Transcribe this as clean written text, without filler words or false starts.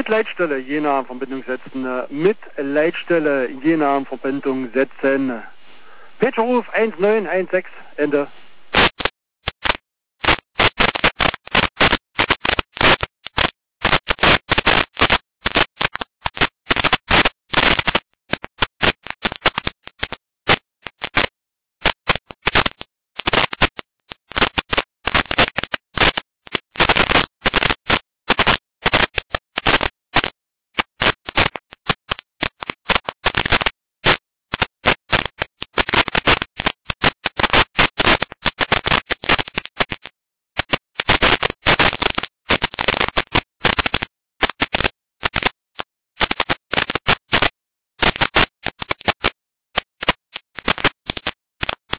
Mit Leitstelle Jena in Verbindung setzen. Mit Leitstelle Jena in Verbindung setzen. Peterhof 1916, Ende.